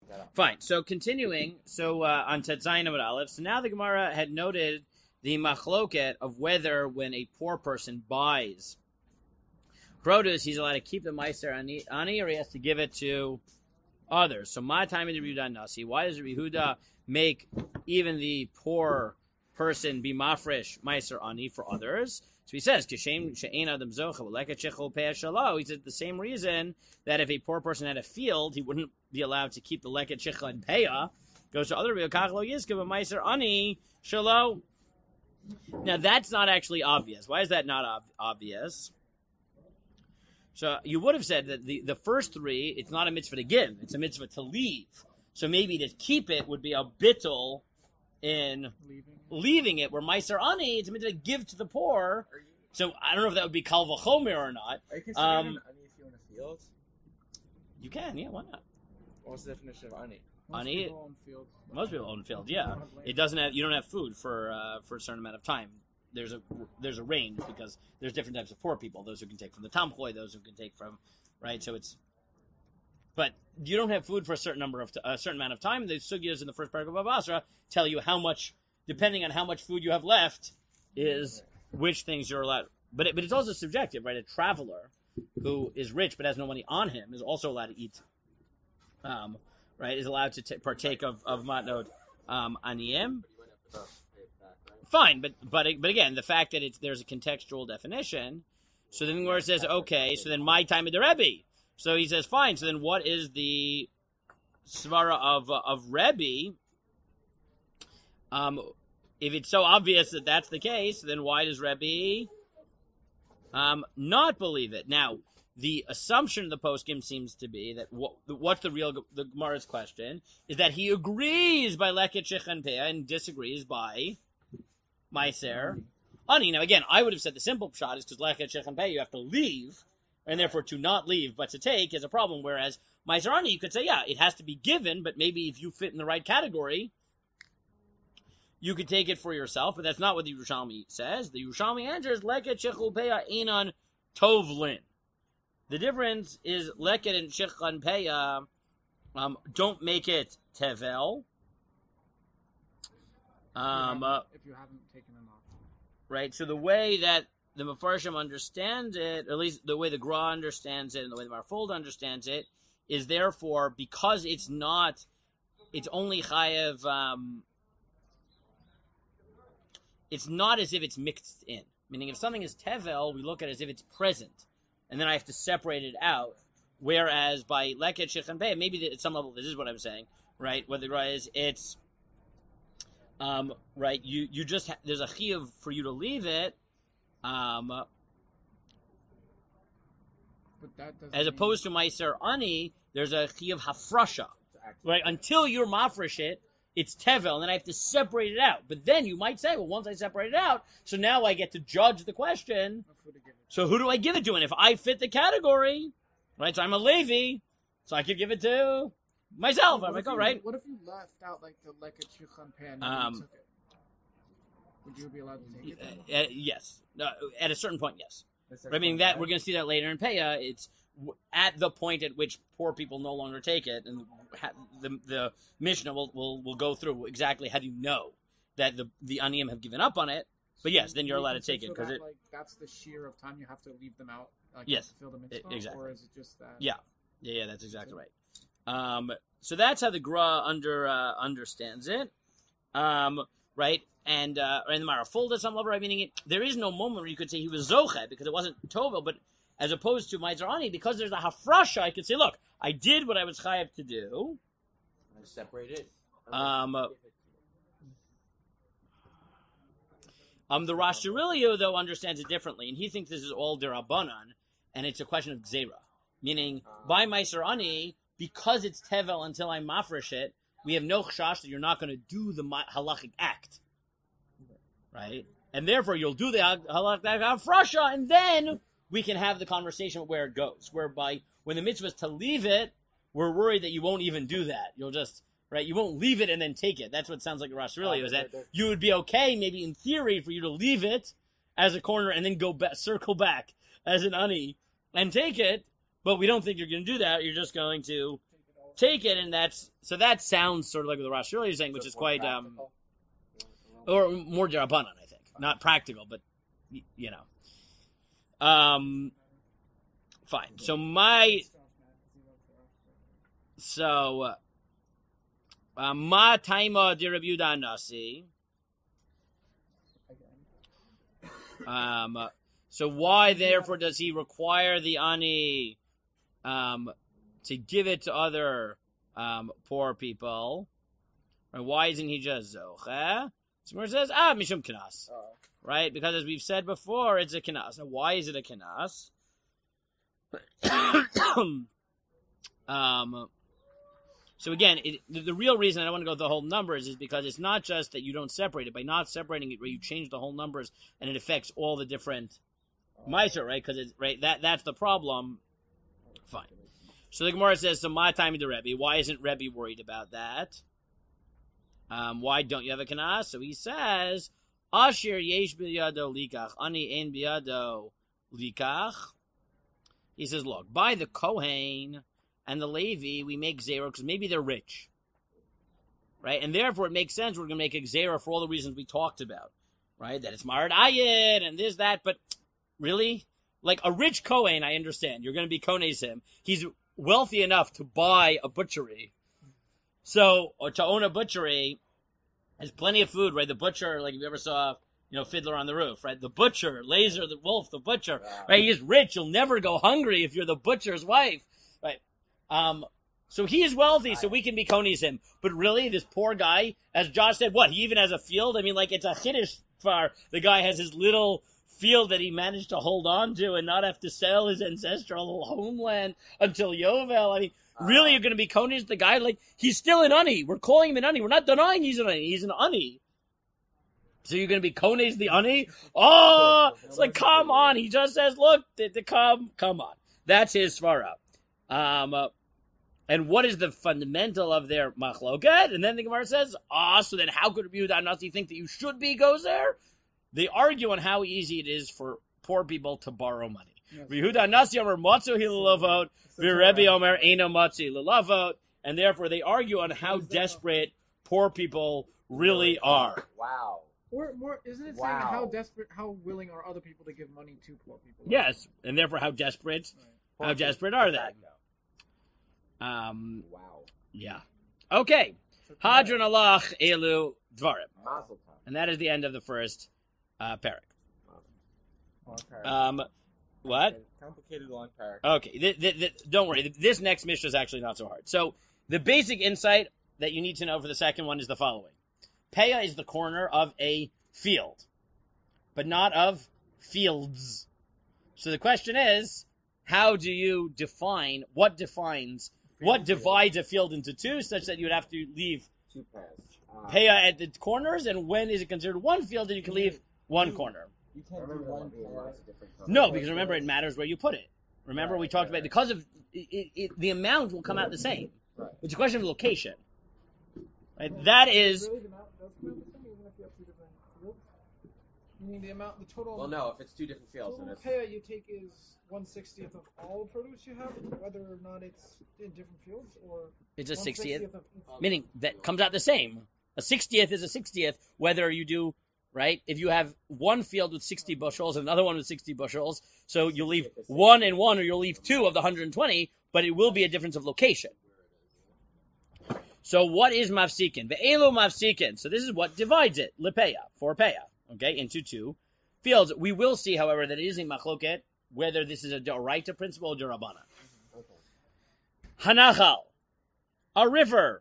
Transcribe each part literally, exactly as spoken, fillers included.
Fine. So continuing, so uh, on Tetzayin Amud Aleph, so now the Gemara had noted the machloket of whether when a poor person buys produce, he's allowed to keep the meiser ani, ani or he has to give it to others. So my time in the Yehuda Nasi, why does Yehuda make even the poor person be mafresh meiser ani for others? So he says, Kishem she'ein adam zocha like a shechol pei shalo. He said the same reason that if a poor person had a field, he wouldn't be allowed to keep the leket shechol and peah. Goes to other kachlo yizka meiser ani shalo. Now that's not actually obvious. Why is that not ob- obvious? So you would have said that the, the first three, it's not a mitzvah to give, it's a mitzvah to leave. So maybe to keep it would be a bittul in leaving it, leaving it where meiser ani, it's a mitzvah to give to the poor. You, so I don't know if that would be kal v'chomer or not. Are you considering um, an ani if you own a field? You can, yeah, why not? What's the definition of ani? Most ani, people own fields. Most people own fields, yeah. It doesn't have, you don't have food for uh, for a certain amount of time. There's a there's a range because there's different types of poor people. Those who can take from the tamchoy, those who can take from, right? So it's, but you don't have food for a certain number of a certain amount of time. The sugyas in the first paragraph of Basra tell you how much, depending on how much food you have left, is which things you're allowed. But it, but it's also subjective, right? A traveler who is rich but has no money on him is also allowed to eat. Um, right? Is allowed to t- partake of of matnot um, aniyim. Fine, but but but again, the fact that it's there's a contextual definition. So then where it says, okay, so then my time of the Rebbe. So he says, fine. So then what is the svara of uh, of Rebbe? Um, if it's so obvious that that's the case, then why does Rebbe um not believe it? Now, the assumption of the poskim seems to be that what, what's the real the Gemara's question is that he agrees by leket shechan peah and disagrees by meiser ani. Now again, I would have said the simple shot is because leket shechan peah you have to leave, and therefore to not leave but to take is a problem. Whereas meiser ani you could say yeah it has to be given, but maybe if you fit in the right category, you could take it for yourself. But that's not what the Yerushalmi says. The Yerushalmi answers leket shechul peah inan tovlin. The difference is leket and shechan peah um, don't make it tevel. Um, uh, if you haven't taken them off. Right, so the way that the Mefarshim understand it, or at least the way the Gra understands it, and the way the Marfold understands it, is therefore, because it's not, it's only chayev, um, it's not as if it's mixed in. Meaning if something is tevel, we look at it as if it's present, and then I have to separate it out. Whereas by leket shechan peah, maybe at some level this is what I'm saying, right? What the Gra is, it's, Um, right, you, you just, ha- there's a chiyuv for you to leave it, um, but that as opposed to meiser ani, there's a chiyuv hafrasha, right, until you're mafresh it, it's tevel, and then I have to separate it out, but then you might say, well, once I separate it out, so now I get to judge the question, so who do I give it to, and if I fit the category, right, so I'm a Levi, so I could give it to myself. I'm like, all right. What if you left out like the leket shechan peah and Um, you took it? Would you be allowed to take it? Uh, uh, yes, uh, at a certain point, yes. I mean that we're going to see that later in Peah. It's w- at the point at which poor people no longer take it, and ha- the the Mishnah will, will will go through exactly how do you know that the the aniyim have given up on it. But yes, then you're allowed to take it because it. Like that's the shear of time you have to leave them out. Like, yes, to fill the mitzvah, exactly. Or is it just that? Yeah, yeah, yeah. That's exactly right. Um, so that's how the Gra under uh, understands it, um, right? And uh, and the Marafuld at some level, right? Meaning it, there is no moment where you could say he was Zoche because it wasn't Tovel, but as opposed to Meiser Ani, because there's a Hafrasha, I could say, look, I did what I was chayav to do. I separate it. Um, uh, um, the Rosh Hashanah, though, understands it differently, and he thinks this is all derabanan, and it's a question of Gzeira, meaning by Meiser Ani, because it's tevel until I mafresh it, we have no chash that you're not going to do the halachic act, right? And therefore, you'll do the halachic act of frasha, and then we can have the conversation where it goes. Whereby, when the mitzvah is to leave it, we're worried that you won't even do that. You'll just, right? You won't leave it and then take it. That's what it sounds like Rosh really is that you would be okay, maybe in theory, for you to leave it as a corner and then go back, circle back as an ani and take it. But we don't think you're going to do that. You're just going to take it, and that's so that sounds sort of like what the Rosh earlier saying, which So is it's more quite um, practical. or more Darabanan, I think, not practical, but y- you know, um, fine. So my so uh, ma taima di Rabbi Yehuda Nasi. Um, so why, therefore, does he require the ani um, to give it to other um, poor people? Or why isn't he just zocheh? So it says, ah, mishum kinas. Oh. Right? Because as we've said before, it's a kinas. Now, why is it a kinas? um, so again, it, the, the real reason I don't want to go with the whole numbers is because it's not just that you don't separate it. By not separating it, where you change the whole numbers and it affects all the different meiser, right? Because it's right that that's the problem. Fine. So the Gemara says, "So my time to Rebbe. Why isn't Rebbe worried about that? Um, why don't you have a kanas?" So he says, "Asher yesh biyado likach, ani ein biyado likach." He says, "Look, by the Kohen and the Levi, we make zero because maybe they're rich, right? And therefore, it makes sense we're going to make a zero for all the reasons we talked about, right? That it's Marid Ayed and this, that, but really, like a rich Kohen, I understand. You're going to be Kones him. He's wealthy enough to buy a butchery, so or to own a butchery. There's plenty of food, right? The butcher, like if you ever saw, you know, Fiddler on the Roof, right? The butcher, Laser the Wolf, the butcher, right? He's rich. You'll never go hungry if you're the butcher's wife, right? Um, so he is wealthy, so we can be Konis him. But really, this poor guy, as Josh said, what? He even has a field? I mean, like, it's a chiddush for the guy has his little field that he managed to hold on to and not have to sell his ancestral homeland until Yovel. I mean, really, you're going to be Konis the guy? Like, he's still an Ani. We're calling him an Ani. We're not denying he's an Ani. He's an Ani. So you're going to be Kones the Ani? Oh, it's like, come on. He just says, look, to, to come, come on. That's his svara. Um, uh, and what is the fundamental of their machloket? And then the Gemara says, ah, so then how could Rabbi Yehuda Nasi think that you should be goes there? They argue on how easy it is for poor people to borrow money. Rabbi Yehuda Nasi Omer matzu hilavot, Rebbe Omer eino matzi lilavot, and therefore they argue on how desperate poor people really are. Wow. Or more, isn't it saying Wow. how desperate, how willing are other people to give money to poor people? Yes, and therefore how desperate, how desperate are they? Um, Wow. yeah. Okay. Hadron alach elu dvarim. Mazel tov. And that is the end of the first uh, parak. Okay. Um, what? Complicated long parak. Okay, th- th- th- don't worry. This next Mishnah is actually not so hard. So the basic insight that you need to know for the second one is the following. Peah is the corner of a field, but not of fields. So the question is, how do you define, what defines, what divides a field into two such that you would have to leave Two pairs. Uh, Peah at the corners, and when is it considered one field and you can leave one corner? You can't do one pair. No, because remember, it matters where you put it. Remember, we talked about, because of, it, it, it, the amount will come out the same. Right. It's a question of location. Right? That is, Really, the amount does come out the same, even if you have two different fields? You mean the amount, the total, Well, no, if it's two different fields, then total it's pay you take is one sixtieth of all produce you have, whether or not it's in different fields, or it's a one sixtieth, of each. meaning that comes out the same. A sixtieth is a sixtieth, whether you do, right? If you have one field with sixty bushels and another one with sixty bushels, so you'll leave one and one, or you'll leave two of the one hundred twenty, but it will be a difference of location. So what is mafsikin? Ve'elu mafsikin. So this is what divides it. Lepeya, for peya, okay, into two fields. We will see, however, that it is a machloket, whether this is a doraita principle or derabana. Hanachal, a river.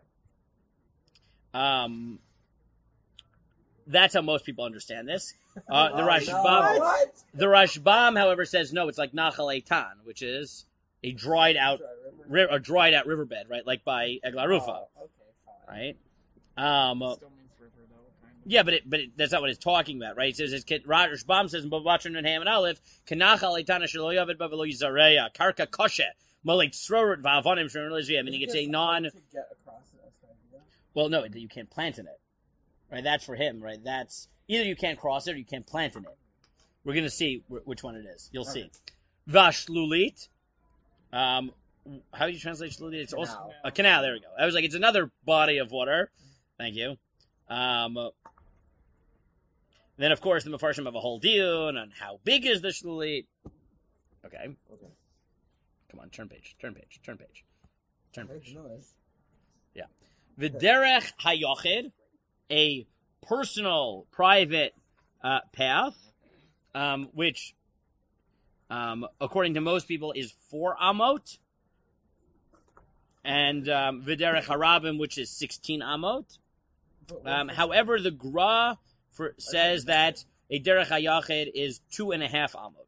Um, that's how most people understand this. Uh, the Rashbam, What? the Rashbam, however, says no. It's like Nachal Eitan, which is a dried out, ri- a dried out riverbed, right? Like by Egla Rufa, Oh, okay, fine. right? Um, Still means river, though, kind of. yeah, but it, but it, that's not what it's talking about, right? It says, it's, Rashbam says in Bavachin and Ham and Aleph, Kanachal Eitan Shelo Yavid Bavelo Yizareya Karka Koshe Molik Srorot Vavonim Shemel Israel. Meaning it's a non. To get across this idea. Well, no, you can't plant in it, right? That's for him, right? That's either you can't cross it or you can't plant in it. We're gonna see wh- which one it is. You'll see. Vashlulit, um, how do you translate Shlulit? It's also Canal. a canal. There we go. I was like, it's another body of water. Thank you. Um, then, of course, the Mefarshim have a whole dion on how big is the Shlulit. Okay. Okay. Come on, turn page, turn page, turn page, turn page. Noise. Yeah. V'derech hayochid, a personal, private uh, path, um, which, um, according to most people, is four amot. And um, V'derech harabim, which is sixteen amot. Um, however, the Gra for, says that a derech hayachid is two and a half amot.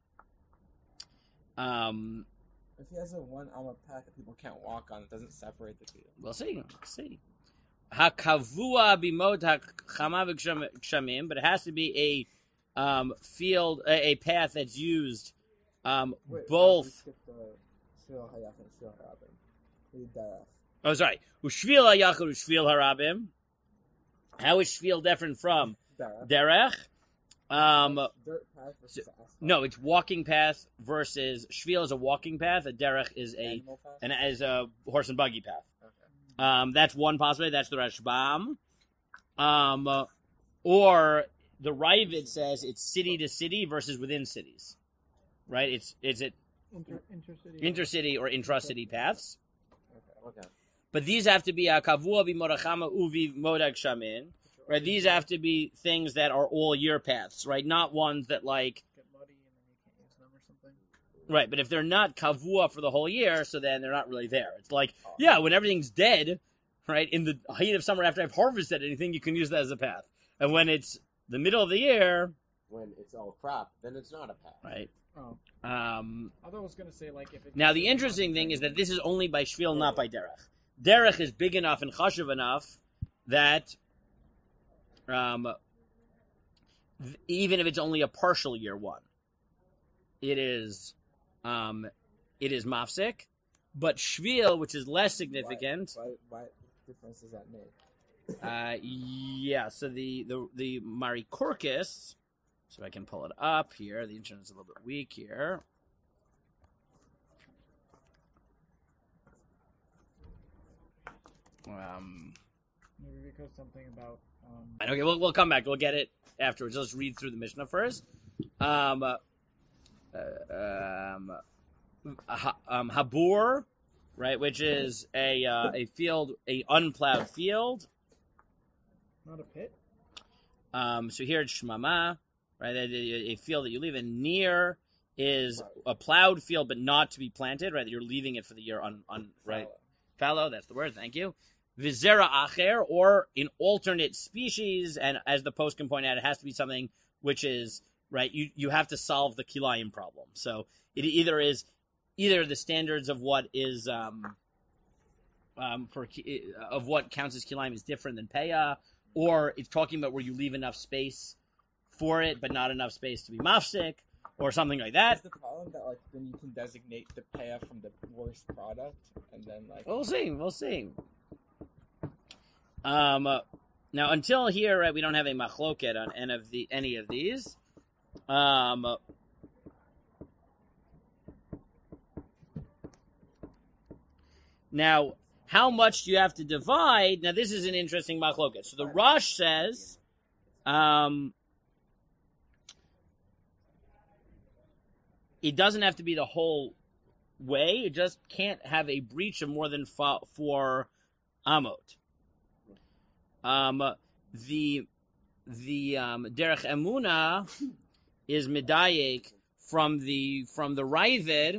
Um, If he has a one alma path that people can't walk on, it doesn't separate the two. we'll see. We'll see. Hakavua bimot hachama v'kshamim, but it has to be a um, field, a, a path that's used um, Wait, both. we skipped the Shvil Hayach and Shvil Harabim. We did Derech. Oh, sorry. Ushvil hayachid, ushvil harabim. How is shvil different from Derech. derech? Um, Dirt path versus asphalt. no, it's walking path versus shvil is a walking path. A derech is a Animal path? an is a horse and buggy path. Okay. Um, that's one possibility. That's the Rashbam. Um, uh, or the Ravid says it's city to city versus within cities, right? It's is it Inter, intercity. intercity or intracity paths? Okay. Okay. But these have to be a kavua b'morachama uvi modag shamin, right? These have to be things that are all year paths, right? Not ones that like, Get muddy and then you can't use them or something. right? But if they're not kavua for the whole year, so then they're not really there. It's like, yeah, when everything's dead, right? In the heat of summer, after I've harvested anything, you can use that as a path. And when it's the middle of the year, When it's all crop, then it's not a path. right? Oh, Um, I thought I was gonna say like if it. now the interesting thing is that this is only by shvil, not by derech. Derech is big enough and chashuv enough that um, th- even if it's only a partial year one, it is um, it is mafsik. But shvil, which is less significant, Why, why, what difference does that make? uh, yeah. So the the the Marikorkis, so I can pull it up here. The internet's a little bit weak here. Um, Maybe because something about. Um, okay, we'll we'll come back. We'll get it afterwards. Let's read through the Mishnah first. Um, uh, um, ha, um, habur, right, which is a uh, a field, a unplowed field. not a pit. Um, so here it's shmama, right, a, a- a field that you live in. Near is a plowed field, but not to be planted, right? You're leaving it for the year on on right. Fallow, that's the word. Thank you. Vizera acher, or an alternate species, and as the post can point out, it has to be something which is right. You you have to solve the kilayim problem. So it either is either the standards of what is um um for ki- of what counts as kilayim is different than peah, or it's talking about where you leave enough space for it, but not enough space to be mafsik, or something like that. That's the problem that like then you can designate the payoff from the worst product, and then like We'll see. We'll see. Um, uh, now, until here, right, we don't have a machloket on any of the any of these. Um, uh, now, how much do you have to divide? Now, this is an interesting machloket. So the Rosh says, um, it doesn't have to be the whole way. It just can't have a breach of more than fo- four amot. Um, the the um, derech emuna is medayek from the from the Ravid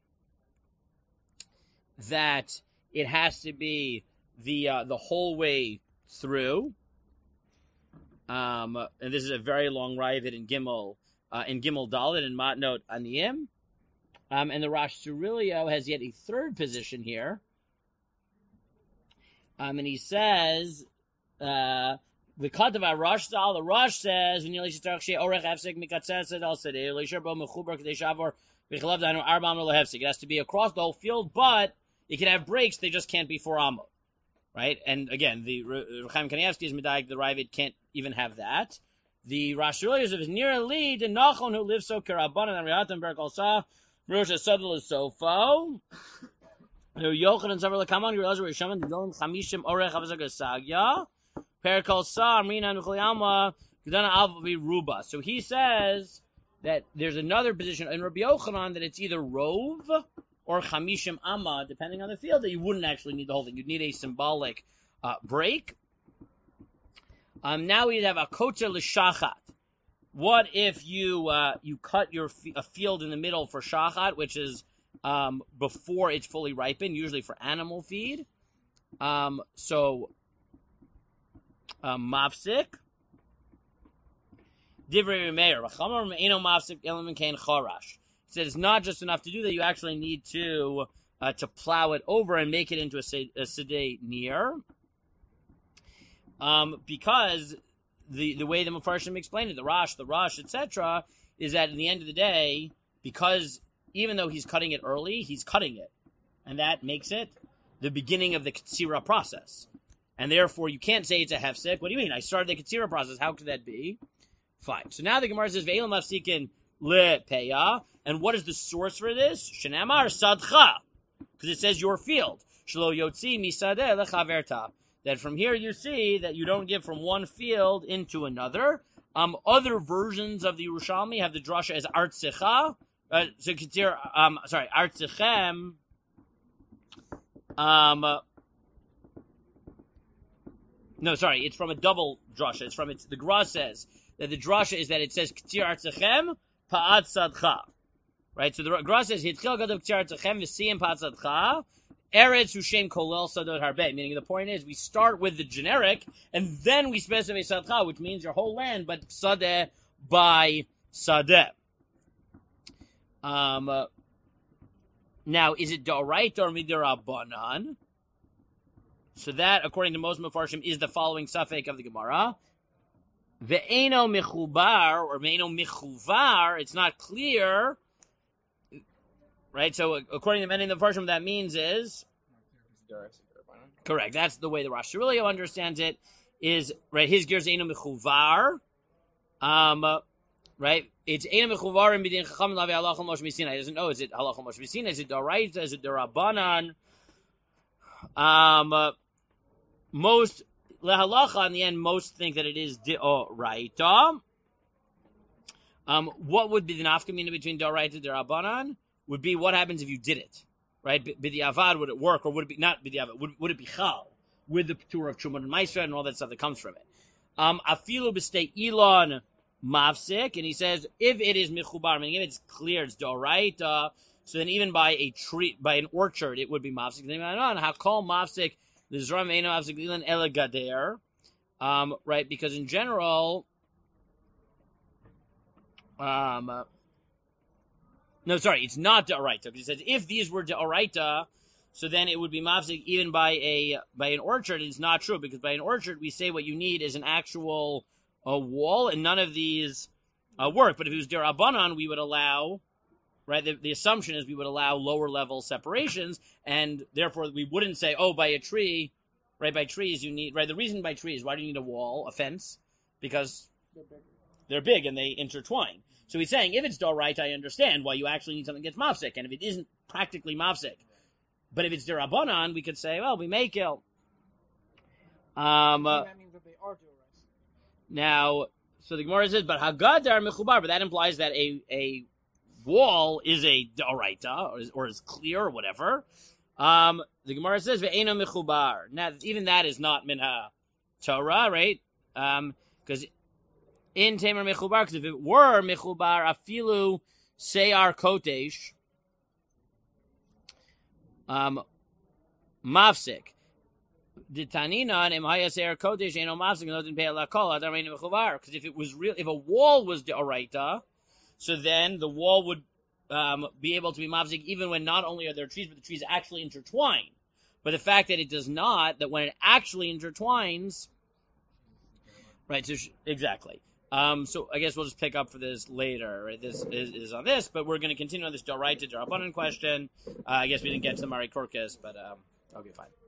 that it has to be the uh, the whole way through. Um, and this is a very long Ravid in Gimel uh, in Gimel Dalet and Matnot Aniyim. Um, and the Rosh Tzurilio has yet a third position here. Um, and he says, uh, the Katav Rosh Zal, the Rosh says, when you leave Shtarach Orech Hefsek Mikatzeset Al Sedeh, Leisherbo Mechuber Kadei Shavor, Vichalav Danu Arbam Lo Hefsek. It has to be across the whole field, but it can have breaks, they just can't be four Amot. Right? And again, the Chaim Kanievsky is Medaik, the Ravid can't even have that. The Rosh Tzurilio is near a lead, and Nachon, who lives so Karabanan and Rihatam Berk Alsa, Rosh Sadal is Sofo. Yochanan Zavar Lakaman, you realize where Shaman the Gilin Chamishim Orech Avazag Sagya, Perikol Sa, Amrina and Chuliama, Gdana Alvavi Ruba. So he says that there's another position in Rabbi Yochanan that it's either Rove or Chamishim Amma, depending on the field, that you wouldn't actually need the whole thing. You'd need a symbolic uh, break. Um, now we'd have a Kotzer L'Shachat. What if you uh, you cut your f- a field in the middle for Shachat, which is um, before it's fully ripened, usually for animal feed? Um, so, um, Mafsik. Divrei Meir. V'chamar me'eno Mafsik elam kain charash. He said it's not just enough to do that, you actually need to uh, to plow it over and make it into a, a sedei near. Um, because the the way the Mefarshim explained it, the Rosh, the Rosh, et cetera, is that in the end of the day, because even though he's cutting it early, he's cutting it. And that makes it the beginning of the Ketzira process. And therefore, you can't say it's a hefsek. What do you mean? I started the Ketzira process. How could that be? Fine. So now the Gemara says, Ve'elam mafsikin le'peya. And what is the source for this? Shenamar sadcha. Because it says your field. Shlo yotzi misadeh lechaverta. That from here you see that you don't give from one field into another. Um, other versions of the Yerushalmi have the drasha as artzecha. Uh, so Ketzir, um, sorry, artzechem. Um, uh, no, sorry, it's from a double drasha. It's from it's the Gra says that the drasha is that it says Ketzir artzechem pa'at sadcha. Right, so the Gra says hitchil gadol Ketzir artzechem v'siyim pa'at sadcha. Eretz Hushem Kolel Sadot Harbe, meaning the point is we start with the generic and then we specify Sadcha, which means your whole land, but Sadeh by Sadeh. Um, uh, now, is it Doraita or Midirabanan? So that, according to most Mefarshim, is the following suffix of the Gemara. Ve'eno Mechubar or Ve'eno Mechuvar, it's not clear. Right, so according to many of the Mefarshim, that means is correct. That's the way the Rosh Hashanah understands it. Is right. His gears einu mechuvar. Um, right. It's einu mechuvar in b'din chacham lavi halachah Moshe Sinai. He doesn't know. Is it halachah Moshe Sinai? Is it d'oraita? Is it d'Rabbanan? Um, uh, most lehalacha in the end, most think that it is d'oraita. Um, what would be the nafkamina between d'oraita and d'Rabbanan? Would be what happens if you did it, right? B'diavad, would it work, or would it be not b'diavad? Would would it be chal with the tour of Trumot and Meiser and all that stuff that comes from it? Um, afilu b'stei ilon mafsik, and he says if it is michubar, meaning if it's clear, it's doraita. So then even by a tree, by an orchard, it would be mafsik. Then on hakol mafsik the zram eino mafsik ilan elagader, um, right? Because in general, um. Uh, No, sorry, it's not de'oraita. Because he says if these were de'oraita, so then it would be mafsik even by a by an orchard. It's not true because by an orchard we say what you need is an actual uh, wall, and none of these uh, work. But if it was derabanan, we would allow, right? The, the assumption is we would allow lower level separations, and therefore we wouldn't say, oh, by a tree, right? By trees you need, right? The reason by trees, why do you need a wall, a fence? Because They're big. they're big and they intertwine. So he's saying, if it's doraita, I understand why you actually need something that gets mafsik, and if it isn't practically mafsik. But if it's derabanan, we could say, well, we may kill. Um, uh, that means that they are doraisa. now, so the Gemara says, but hagadar mechubar, but that implies that a a wall is a doraita, or is, or is clear, or whatever. Um, the Gemara says, ve'eno mechubar. Now, even that is not minha Torah, right? Um, because in Tamer Mechubar, because if it were Mechubar, afilu seyar kotesh, um, mafsik. Ditanina and imhaya seyar kotesh eno mafsik no didn't pay a lakol adam reinu mechubar. Because if it was real, if a wall was deoraita, so then the wall would um, be able to be mafsik even when not only are there trees, but the trees actually intertwine. But the fact that it does not, that when it actually intertwines, right? So sh- exactly. Um, so I guess we'll just pick up for this later. Right? This is, is on this, but we're going to continue on this Doraita Darabanan question. Uh, I guess we didn't get to the Mari Korkus, but um, okay, fine.